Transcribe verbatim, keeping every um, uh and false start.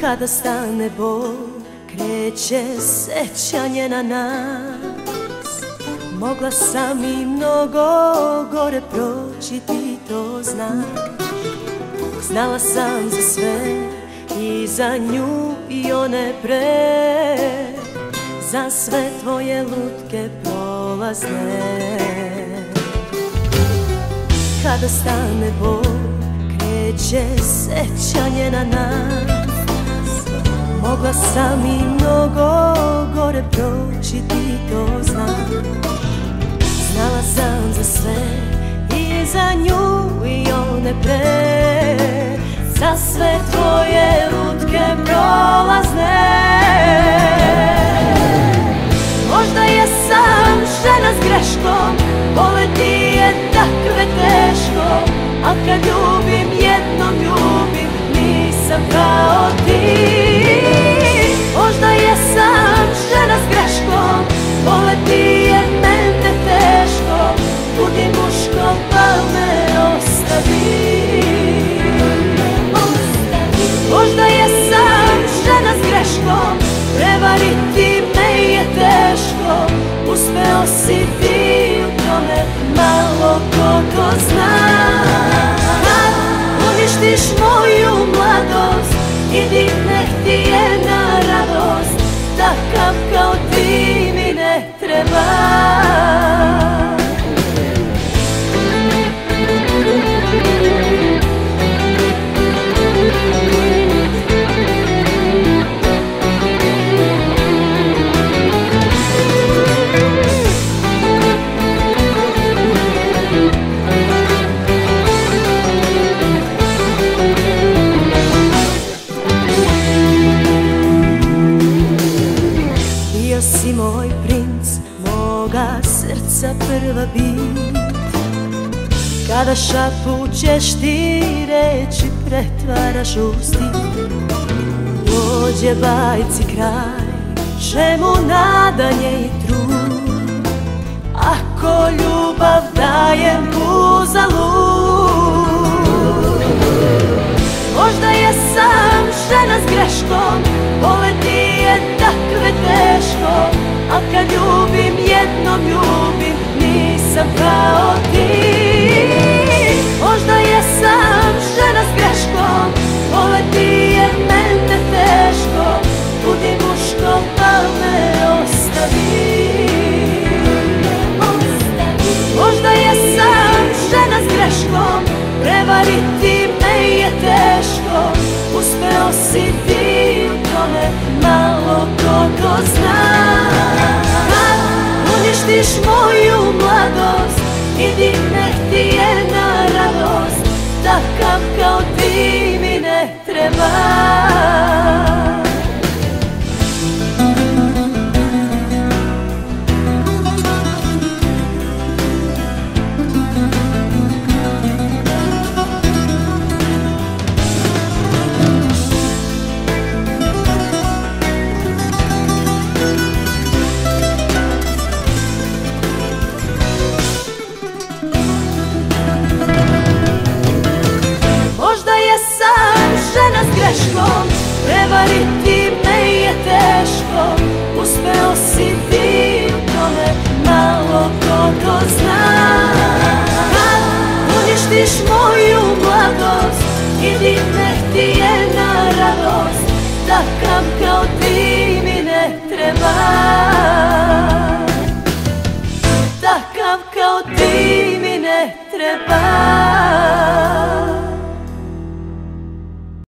Kada stane bol, kreće sećanje na nas. Mogla sam i mnogo gore proći, ti to znaš. Znala sam za sve i za nju i one pre, za sve tvoje lutke prolazne. Kada stane bol, kreće sećanje na nas. Mogla sam i mnogo gore proći, ti to znaš. Znala sam za sve i za nju i one pre, za sve tvoje lutke prolazne. Možda jesam žena s greškom, voleti je takve teško, a kad ljubim jednom ljubim, nisam kao ti. Možda jesam žena s greškom, voleti je mene teško, budi muško pa me ostavi. Možda jesam žena s greškom, prevariti me je teško, uspeo si ti u tome, malo ko to zna. Uništiš moju mladost i digne ti je na radost, takav kao ti mi ne treba. Bio si moj princ, moga srca prva bit. Kada šapućeš ti reči, pretvaraš u stih. Dođe bajci kraj, čemu nadanje i trud, ako ljubav dajem uzalud. Možda jesam žena s greškom, voleti je takve teško, a kad ljubim jednom ljubim, nisam kao ti. Možda jesam žena s greškom, voleti je mene teško, budi muško pa me ostavi. Možda jesam žena s greškom, prevariti me je teško, uspeo si ti u tome, malo ko to zna. Uništiš moju mladost i digne ti je na radost, takav kao ti mi ne treba. Žena s greškom, prevariti me je teško, uspeo si ti u tome, malo ko to zna. Uništiš moju mladost i digne ti je na radost, takav kao ti mi ne treba. Takav kao ti mi ne treba.